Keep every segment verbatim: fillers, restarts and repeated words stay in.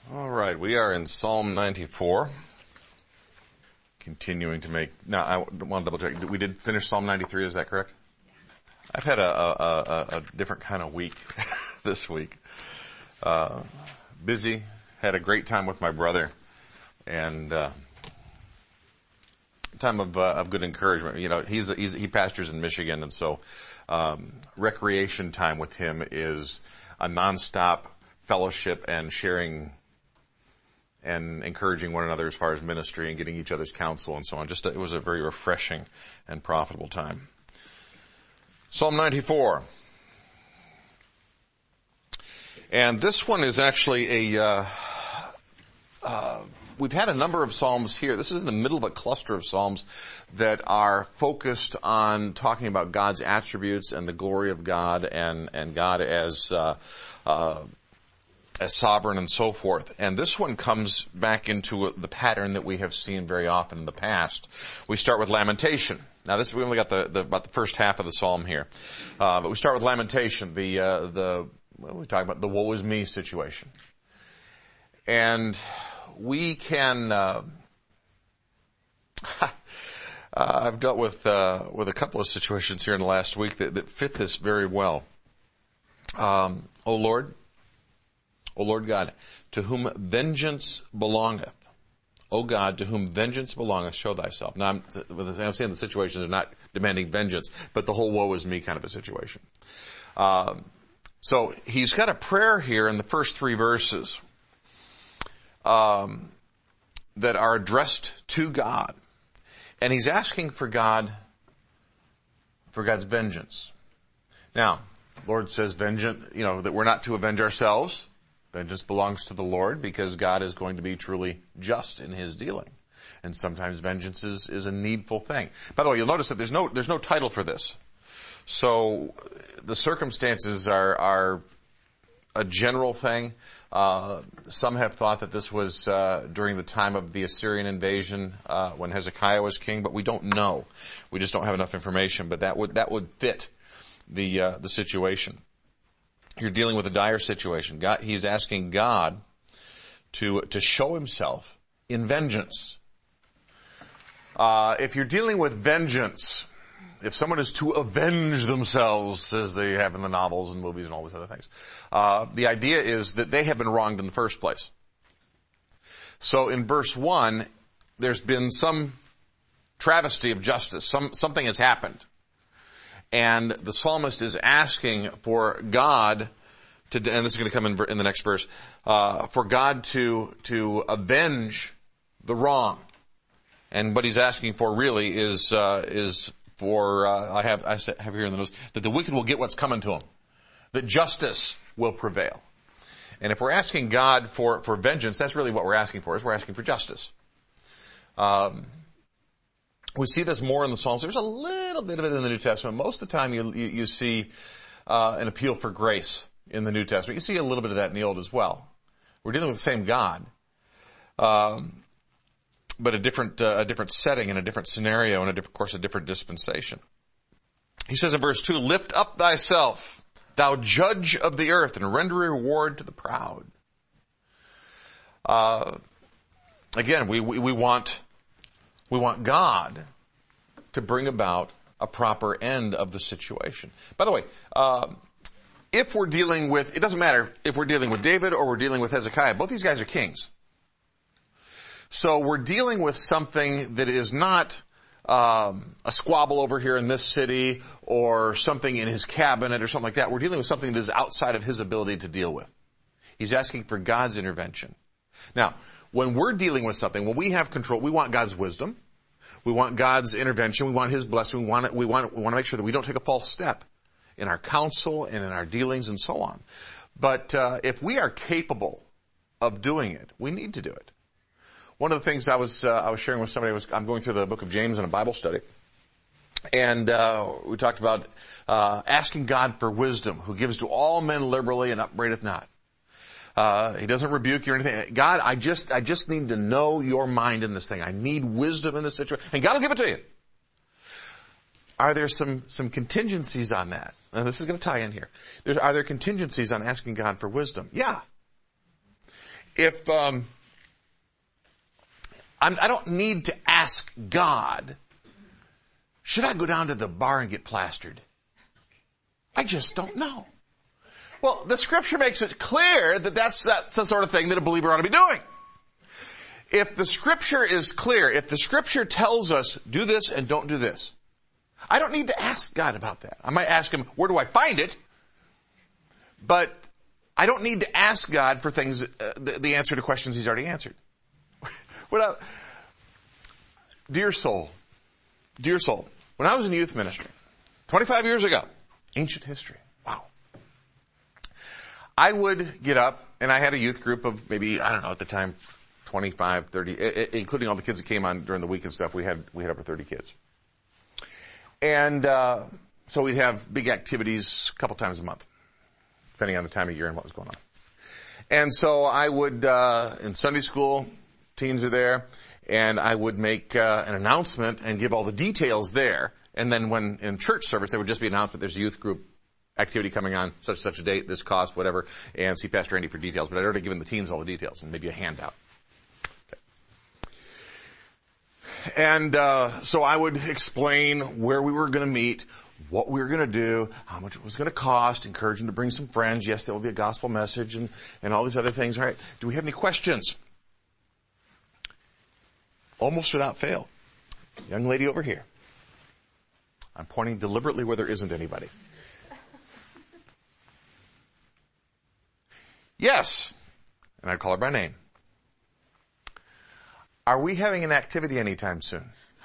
All right, we are in Psalm ninety-four. Continuing to make, now I want to double check, we did finish Psalm ninety-three, is that correct? I've had a, a, a, a different kind of week this week. Uh, busy, had a great time with my brother, and uh, time of, uh, of good encouragement. You know, he's, he's he pastors in Michigan, and so um, recreation time with him is a nonstop fellowship and sharing and encouraging one another as far as ministry and getting each other's counsel and so on. Just, it was a very refreshing and profitable time. Psalm ninety-four. And this one is actually a, uh, uh, we've had a number of psalms here. This is in the middle of a cluster of psalms that are focused on talking about God's attributes and the glory of God and, and God as, uh, uh, as sovereign and so forth. And this one comes back into the pattern that we have seen very often in the past. We start with lamentation. Now this, we only got the, the about the first half of the psalm here. Uh, but we start with lamentation, the, uh, the, what are we talking about? The woe is me situation. And we can, uh, uh I've dealt with, uh, with a couple of situations here in the last week that, that fit this very well. Um, O Lord, O Lord God, to whom vengeance belongeth. O God, to whom vengeance belongeth, show thyself. Now, I'm, I'm saying the situations are not demanding vengeance, but the whole woe is me kind of a situation. Um, so he's got a prayer here in the first three verses um, that are addressed to God. And he's asking for God, for God's vengeance. Now, the Lord says vengeance, you know, that we're not to avenge ourselves. Vengeance belongs to the Lord because God is going to be truly just in His dealing. And sometimes vengeance is, is a needful thing. By the way, you'll notice that there's no, there's no title for this. So the circumstances are, are a general thing. Uh, some have thought that this was, uh, during the time of the Assyrian invasion, uh, when Hezekiah was king, but we don't know. We just don't have enough information, but that would, that would fit the, uh, the situation. You're dealing with a dire situation. God, he's asking God to, to show Himself in vengeance. Uh, if you're dealing with vengeance, if someone is to avenge themselves, as they have in the novels and movies and all these other things, uh, the idea is that they have been wronged in the first place. So in verse one, there's been some travesty of justice. Some, something has happened. And the psalmist is asking for God to, and this is going to come in, in the next verse, uh, for God to, to avenge the wrong. And what he's asking for really is, uh, is for, uh, I have, I have here in the notes, that the wicked will get what's coming to them. That justice will prevail. And if we're asking God for, for vengeance, that's really what we're asking for, is we're asking for justice. Um, We see this more in the Psalms. There's a little bit of it in the New Testament. Most of the time you, you, you see uh, an appeal for grace in the New Testament. You see a little bit of that in the Old as well. We're dealing with the same God, um, but a different uh, a different setting and a different scenario and, a different, of course, a different dispensation. He says in verse two, lift up thyself, thou judge of the earth, and render reward to the proud. Uh, again, we, we, we want... We want God to bring about a proper end of the situation. By the way, uh, if we're dealing with, it doesn't matter if we're dealing with David or we're dealing with Hezekiah. Both these guys are kings. So we're dealing with something that is not um, a squabble over here in this city or something in his cabinet or something like that. We're dealing with something that is outside of his ability to deal with. He's asking for God's intervention. Now, when we're dealing with something, when we have control, we want God's wisdom. We want God's intervention. We want His blessing. We want it, we want, we want to make sure that we don't take a false step in our counsel and in our dealings and so on. But, uh, if we are capable of doing it, we need to do it. One of the things I was, uh, I was sharing with somebody was, I'm going through the book of James in a Bible study. And, uh, we talked about, uh, asking God for wisdom, who gives to all men liberally and upbraideth not. Uh, he doesn't rebuke you or anything. God, I just, I just need to know your mind in this thing. I need wisdom in this situation. And God will give it to you. Are there some, some contingencies on that? Now this is going to tie in here. There's, are there contingencies on asking God for wisdom? Yeah. if, um, I'm, I don't need to ask God, should I go down to the bar and get plastered? I just don't know. Well, the scripture makes it clear that that's, that's the sort of thing that a believer ought to be doing. If the scripture is clear, if the scripture tells us do this and don't do this, I don't need to ask God about that. I might ask him, where do I find it? But I don't need to ask God for things, uh, the, the answer to questions he's already answered. What up? Dear soul, dear soul, when I was in youth ministry, twenty-five years ago, ancient history, wow. I would get up, and I had a youth group of maybe, I don't know, at the time, twenty-five, thirty, including all the kids that came on during the week and stuff, we had, we had over thirty kids. And, uh, so we'd have big activities a couple times a month, depending on the time of year and what was going on. And so I would, uh, in Sunday school, teens are there, and I would make, uh, an announcement and give all the details there. And then when in church service, there would just be an announcement, there's a youth group activity coming on, such and such a date, this cost, whatever, and see Pastor Andy for details. But I'd already given the teens all the details and maybe a handout. And uh so I would explain where we were going to meet, what we were going to do, how much it was going to cost, encourage them to bring some friends. Yes, there will be a gospel message and, and all these other things. All right. Do we have any questions? Almost without fail. Young lady over here. I'm pointing deliberately where there isn't anybody. Yes. And I'd call her by name. Are we having an activity anytime soon?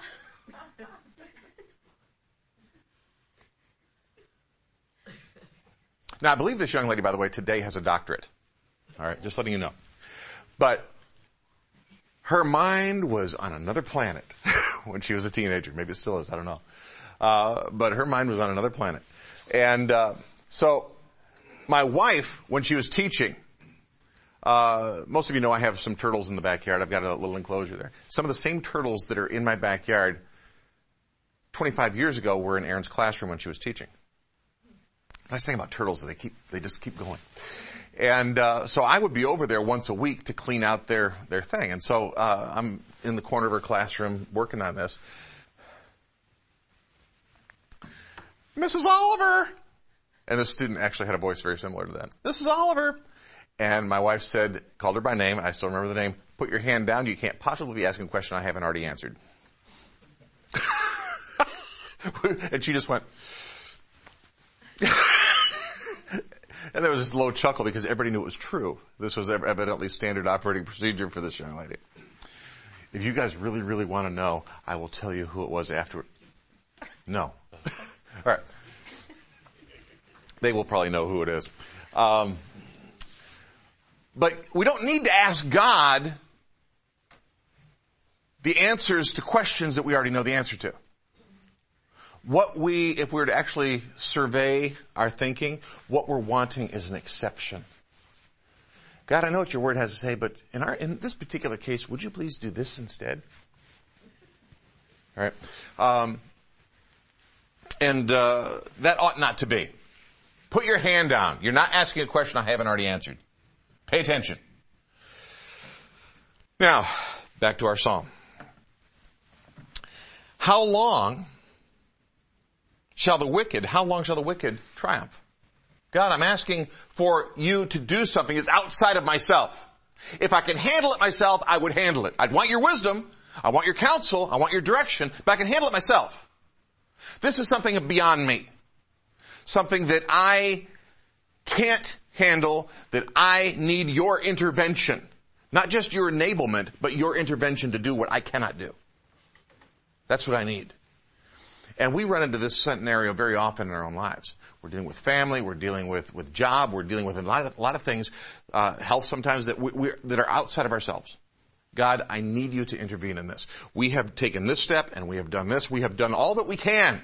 Now, I believe this young lady, by the way, today has a doctorate. All right, just letting you know. But her mind was on another planet when she was a teenager. Maybe it still is, I don't know. Uh, but her mind was on another planet. And uh, so my wife, when she was teaching, Uh, most of you know I have some turtles in the backyard. I've got a little enclosure there. Some of the same turtles that are in my backyard twenty-five years ago were in Erin's classroom when she was teaching. Nice thing about turtles is they keep, they just keep going. And, uh, so I would be over there once a week to clean out their, their thing. And so, uh, I'm in the corner of her classroom working on this. Missus Oliver! And the student actually had a voice very similar to that. Missus Oliver! And my wife said, called her by name, I still remember the name, put your hand down, you can't possibly be asking a question I haven't already answered. And she just went, and there was this low chuckle because everybody knew it was true. This was evidently standard operating procedure for this young lady. If you guys really, really want to know, I will tell you who it was afterward. No. All right. They will probably know who it is. Um, But we don't need to ask God the answers to questions that we already know the answer to. What we, if we were to actually survey our thinking, what we're wanting is an exception. God, I know what your word has to say, but in our, in this particular case, would you please do this instead? All right. Um, and, uh, that ought not to be. Put your hand down. You're not asking a question I haven't already answered. Pay attention. Now, back to our psalm. How long shall the wicked, how long shall the wicked triumph? God, I'm asking for you to do something that's outside of myself. If I can handle it myself, I would handle it. I'd want your wisdom. I want your counsel. I want your direction, but I can handle it myself. This is something beyond me. Something that I can't handle, that I need your intervention. Not just your enablement, but your intervention to do what I cannot do. That's what I need. And we run into this scenario very often in our own lives. We're dealing with family, we're dealing with, with job, we're dealing with a lot of, a lot of things, uh, health sometimes that we, we're, that are outside of ourselves. God, I need you to intervene in this. We have taken this step and we have done this. We have done all that we can.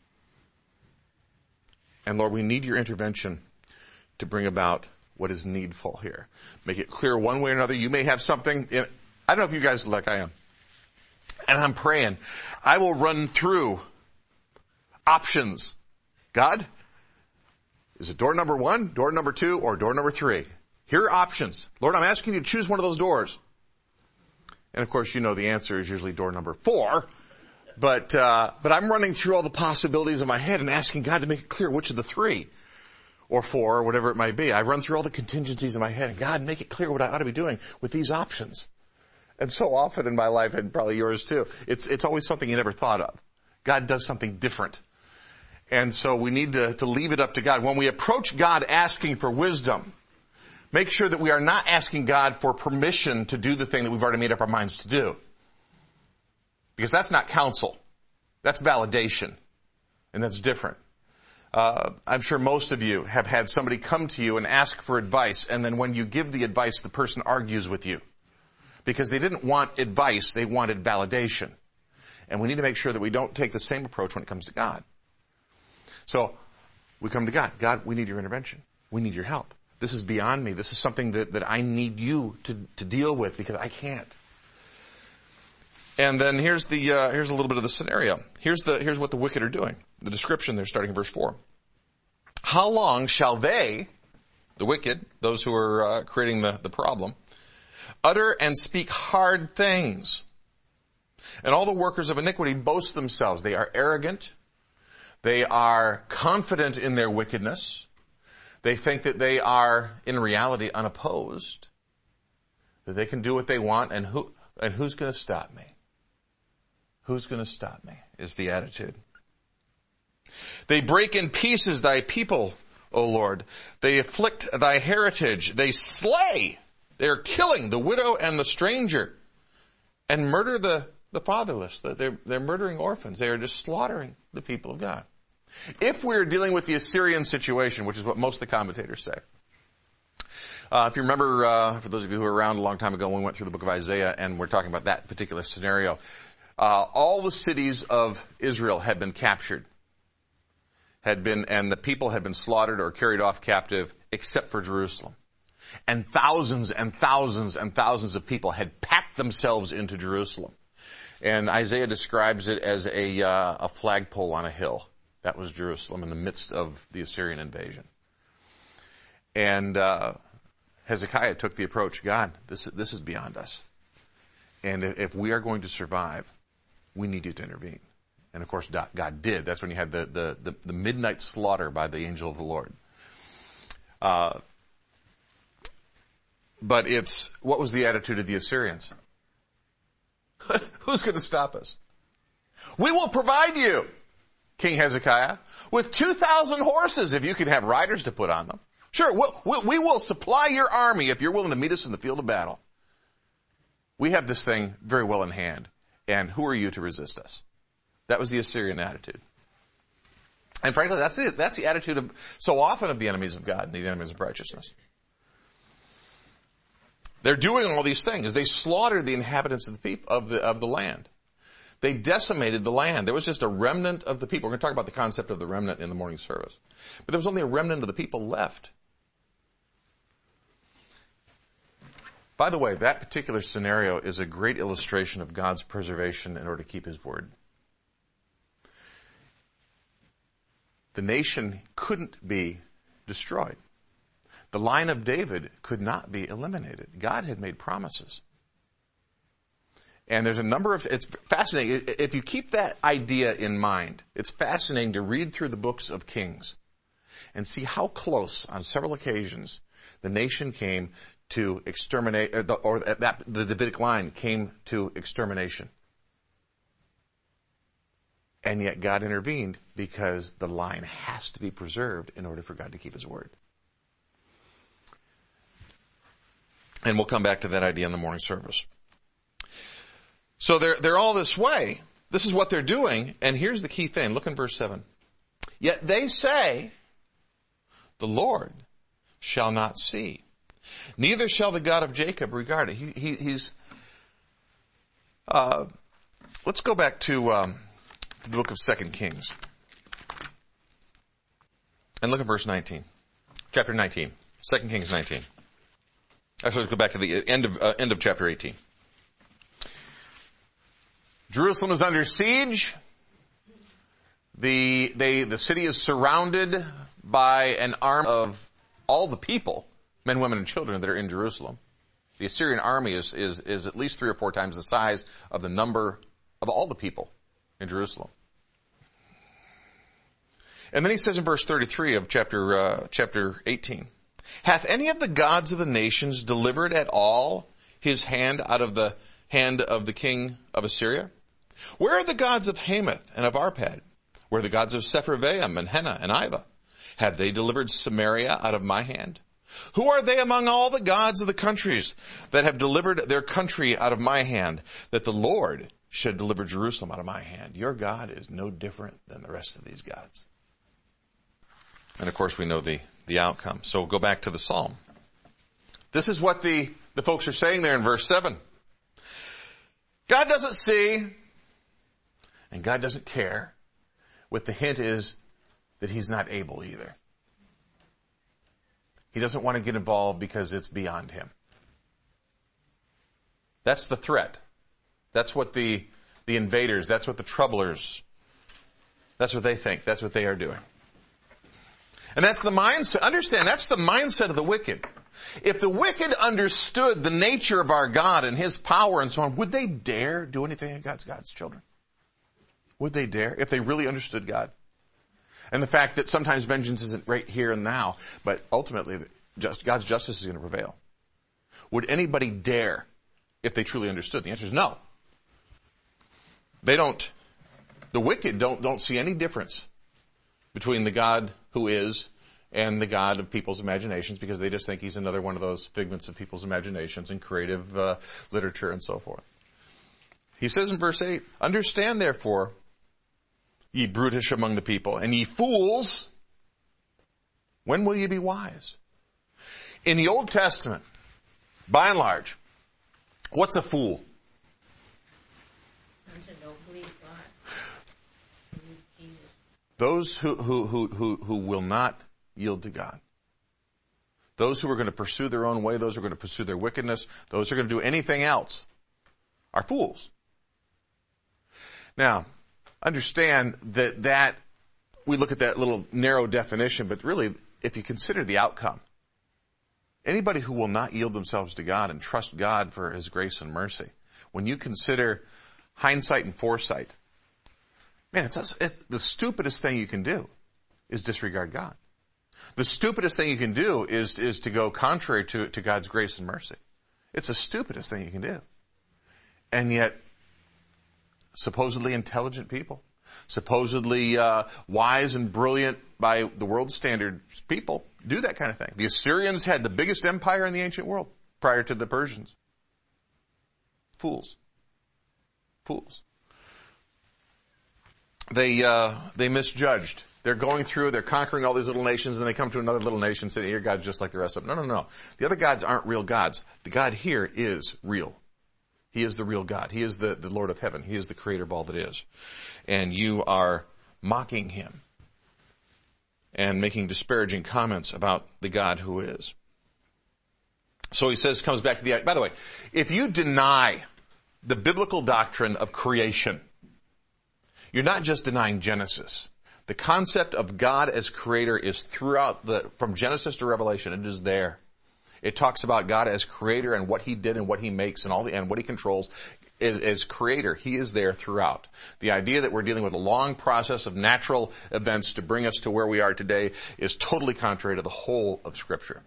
And Lord, we need your intervention to bring about what is needful here. Make it clear one way or another. You may have something in, I don't know if you guys like I am. And I'm praying. I will run through options. God, is it door number one, door number two, or door number three? Here are options. Lord, I'm asking you to choose one of those doors. And of course, you know the answer is usually door number four. But, uh, but I'm running through all the possibilities in my head and asking God to make it clear which of the three or four or whatever it might be. I run through all the contingencies in my head and God, make it clear what I ought to be doing with these options. And so often in my life, and probably yours too, it's, it's always something you never thought of. God does something different. And so we need to, to leave it up to God. When we approach God asking for wisdom, make sure that we are not asking God for permission to do the thing that we've already made up our minds to do. Because that's not counsel. That's validation. And that's different. Uh, I'm sure most of you have had somebody come to you and ask for advice, and then when you give the advice, the person argues with you. Because they didn't want advice, they wanted validation. And we need to make sure that we don't take the same approach when it comes to God. So, we come to God. God, we need your intervention. We need your help. This is beyond me. This is something that, that I need you to, to deal with because I can't. And then here's the, uh, here's a little bit of the scenario. Here's the, here's what the wicked are doing. The description there starting in verse four. How long shall they, the wicked, those who are uh, creating the, the problem, utter and speak hard things? And all the workers of iniquity boast themselves. They are arrogant. They are confident in their wickedness. They think that they are, in reality, unopposed. That they can do what they want, and who, and who's going to stop me? Who's going to stop me, is the attitude. They break in pieces thy people, O Lord. They afflict thy heritage. They slay. They are killing the widow and the stranger. And murder the, the fatherless. They're, they're murdering orphans. They are just slaughtering the people of God. If we're dealing with the Assyrian situation, which is what most of the commentators say. Uh, if you remember, uh, for those of you who were around a long time ago when we went through the book of Isaiah and we're talking about that particular scenario, uh, all the cities of Israel had been captured. Had been, and the people had been slaughtered or carried off captive except for Jerusalem. And thousands and thousands and thousands of people had packed themselves into Jerusalem. And Isaiah describes it as a, uh, a flagpole on a hill. That was Jerusalem in the midst of the Assyrian invasion. And, uh, Hezekiah took the approach, God, this, this is beyond us. And if we are going to survive, we need you to intervene. And of course, God did. That's when you had the, the, the, the midnight slaughter by the angel of the Lord. Uh, but it's, what was the attitude of the Assyrians? Who's going to stop us? We will provide you, King Hezekiah, with two thousand horses if you can have riders to put on them. Sure, we'll, we'll, we will supply your army if you're willing to meet us in the field of battle. We have this thing very well in hand. And who are you to resist us? That was the Assyrian attitude. And frankly, that's it. That's the attitude of so often of the enemies of God and the enemies of righteousness. They're doing all these things. They slaughtered the inhabitants of the people, of the, of the land. They decimated the land. There was just a remnant of the people. We're going to talk about the concept of the remnant in the morning service. But there was only a remnant of the people left. By the way, that particular scenario is a great illustration of God's preservation in order to keep his word. The nation couldn't be destroyed. The line of David could not be eliminated. God had made promises. And there's a number of, it's fascinating. If you keep that idea in mind, it's fascinating to read through the books of Kings and see how close on several occasions the nation came to exterminate, or, the, or that, the Davidic line came to extermination. And yet God intervened because the line has to be preserved in order for God to keep his word. And we'll come back to that idea in the morning service. So they're, they're all this way. This is what they're doing. And here's the key thing. Look in verse seven. Yet they say, the Lord shall not see. Neither shall the God of Jacob regard it. He, he, he's, uh, let's go back to, um, the book of Second Kings. And look at verse nineteen. Chapter nineteen. Second Kings nineteen. Actually, let's go back to the end of, uh, end of chapter eighteen. Jerusalem is under siege. The, they, the city is surrounded by an army of all the people men, women, and children that are in Jerusalem. The Assyrian army is, is, is at least three or four times the size of the number of all the people in Jerusalem. And then he says in verse thirty-three of chapter, uh, chapter eighteen, hath any of the gods of the nations delivered at all his hand out of the hand of the king of Assyria? Where are the gods of Hamath and of Arpad? Where are the gods of Sepharvaim and Hena and Iva? Have they delivered Samaria out of my hand? Who are they among all the gods of the countries that have delivered their country out of my hand, that the Lord should deliver Jerusalem out of my hand? Your God is no different than the rest of these gods. And of course we know the, the outcome. So go back to the psalm. This is what the, the folks are saying there in verse seven. God doesn't see, and God doesn't care. What the hint is that he's not able either. He doesn't want to get involved because it's beyond him. That's the threat. That's what the, the invaders, that's what the troublers, that's what they think. That's what they are doing. And that's the mindset. Understand, that's the mindset of the wicked. If the wicked understood the nature of our God and his power and so on, would they dare do anything against God's children? Would they dare if they really understood God? And the fact that sometimes vengeance isn't right here and now, but ultimately just, God's justice is going to prevail. Would anybody dare if they truly understood? The answer is no. They don't, the wicked don't, don't see any difference between the God who is and the God of people's imaginations, because they just think he's another one of those figments of people's imaginations and creative uh, literature and so forth. He says in verse eight, understand therefore, ye brutish among the people, and ye fools, when will ye be wise? In the Old Testament, by and large, what's a fool? Those who, who, who, who, who will not yield to God. Those who are going to pursue their own way, those who are going to pursue their wickedness, those who are going to do anything else are fools. Now, understand that that, we look at that little narrow definition, but really, if you consider the outcome, anybody who will not yield themselves to God and trust God for his grace and mercy, when you consider hindsight and foresight, man, it's, it's the stupidest thing you can do is disregard God. The stupidest thing you can do is, is to go contrary to, to God's grace and mercy. It's the stupidest thing you can do. And yet, supposedly intelligent people, supposedly uh, wise and brilliant by the world's standards people do that kind of thing. The Assyrians had the biggest empire in the ancient world prior to the Persians. Fools. Fools. They, uh, they misjudged. They're going through, they're conquering all these little nations, and they come to another little nation and say, your God's just like the rest of them. No, no, no. The other gods aren't real gods. The God here is real. He is the real God. He is the, the Lord of heaven. He is the creator of all that is. And you are mocking him and making disparaging comments about the God who is. So he says, comes back to the, by the way, if you deny the biblical doctrine of creation, you're not just denying Genesis. The concept of God as creator is throughout the, from Genesis to Revelation, it is there. It talks about God as creator and what he did and what he makes and all the, and what he controls as, as creator. He is there throughout. The idea that we're dealing with a long process of natural events to bring us to where we are today is totally contrary to the whole of Scripture.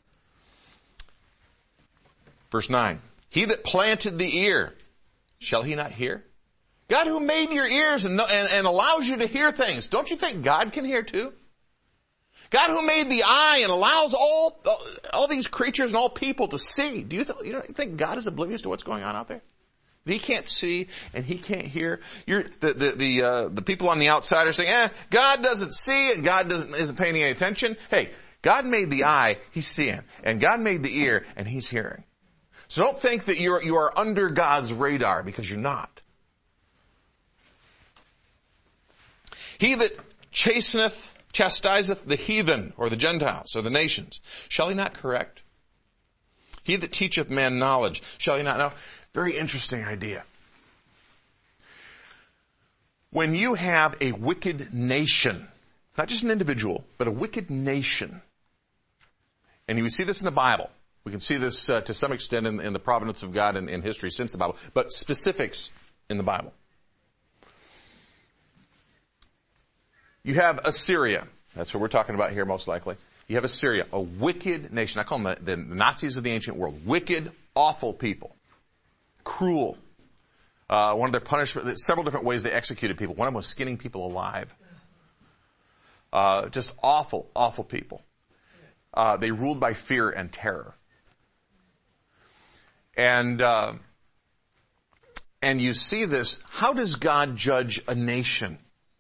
Verse nine, he that planted the ear, shall he not hear? God who made your ears and, and, and allows you to hear things, don't you think God can hear too? God who made the eye and allows all, all these creatures and all people to see. Do you, th- you don't think God is oblivious to what's going on out there? He can't see and he can't hear. You're, the, the, the, uh, the people on the outside are saying, eh, God doesn't see and God doesn't, isn't paying any attention. Hey, God made the eye, he's seeing. And God made the ear and he's hearing. So don't think that you're, you are under God's radar, because you're not. He that chasteneth, chastiseth the heathen, or the Gentiles, or the nations, shall he not correct? He that teacheth man knowledge, shall he not know? Very interesting idea. When you have a wicked nation, not just an individual, but a wicked nation, and you see this in the Bible, We can see this uh, to some extent in, in the providence of God in, in history since the Bible, but specifics in the Bible. You have Assyria. That's what we're talking about here most likely. You have Assyria, a wicked nation. I call them the, the Nazis of the ancient world. Wicked, awful people. Cruel. Uh, one of their punishment, several different ways they executed people. One of them was skinning people alive. Uh, just awful, awful people. Uh, they ruled by fear and terror. And, uh, and you see this. How does God judge a nation?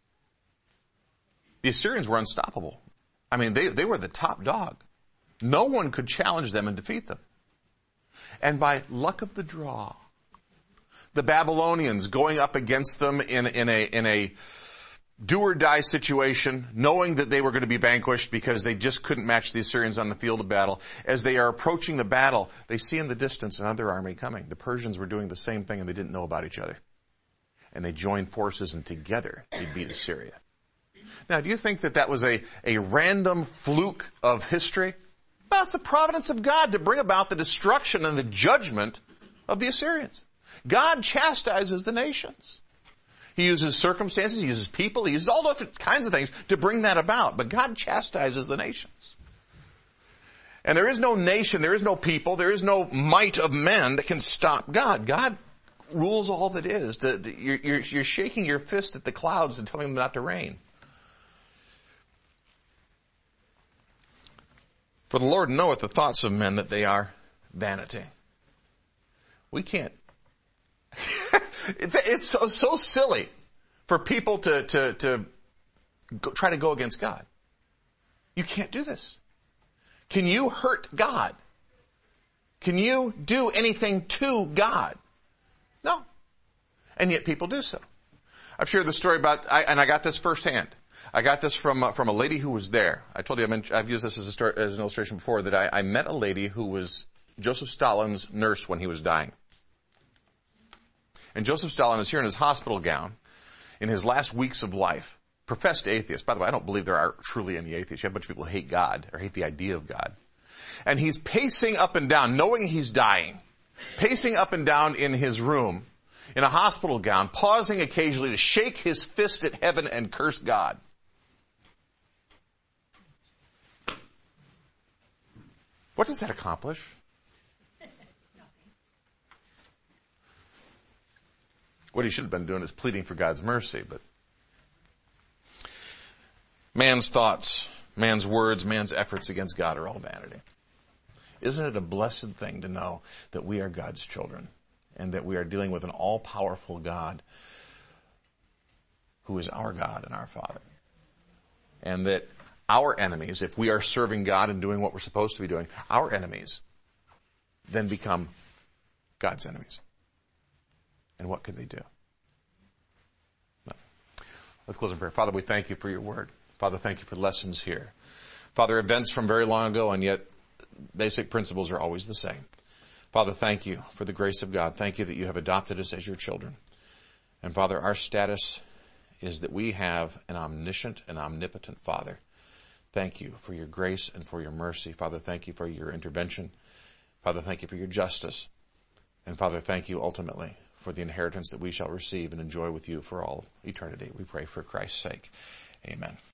The Assyrians were unstoppable. I mean, they, they were the top dog. No one could challenge them and defeat them. And by luck of the draw, the Babylonians going up against them in, in a, in a do or die situation, knowing that they were going to be vanquished because they just couldn't match the Assyrians on the field of battle. As they are approaching the battle, they see in the distance another army coming. The Persians were doing the same thing and they didn't know about each other. And they joined forces and together they beat Assyria. Now, do you think that that was a, a random fluke of history? Well, it's the providence of God to bring about the destruction and the judgment of the Assyrians. God chastises the nations. He uses circumstances, he uses people, he uses all different kinds of things to bring that about. But God chastises the nations. And there is no nation, there is no people, there is no might of men that can stop God. God rules all that is. You're, you're, you're shaking your fist at the clouds and telling them not to rain. For the Lord knoweth the thoughts of men, that they are vanity. We can't. It's so, so silly for people to, to, to go, try to go against God. You can't do this. Can you hurt God? Can you do anything to God? No. And yet people do so. I've shared the story about, I, and I got this firsthand. I got this from uh, from a lady who was there. I told you I mentioned, I've used this as, a story, as an illustration before, that I, I met a lady who was Joseph Stalin's nurse when he was dying. And Joseph Stalin is here in his hospital gown, in his last weeks of life, professed atheist. By the way, I don't believe there are truly any atheists. You have a bunch of people who hate God, or hate the idea of God. And he's pacing up and down, knowing he's dying, pacing up and down in his room, in a hospital gown, pausing occasionally to shake his fist at heaven and curse God. What does that accomplish? What he should have been doing is pleading for God's mercy, but man's thoughts, man's words, man's efforts against God are all vanity. Isn't it a blessed thing to know that we are God's children and that we are dealing with an all-powerful God who is our God and our Father? And that our enemies, if we are serving God and doing what we're supposed to be doing, our enemies then become God's enemies. And what can they do? No. Let's close in prayer. Father, we thank you for your word. Father, thank you for lessons here. Father, events from very long ago, and yet basic principles are always the same. Father, thank you for the grace of God. Thank you that you have adopted us as your children. And Father, our status is that we have an omniscient and omnipotent Father. Thank you for your grace and for your mercy. Father, thank you for your intervention. Father, thank you for your justice. And Father, thank you ultimately for the inheritance that we shall receive and enjoy with you for all eternity. We pray for Christ's sake. Amen.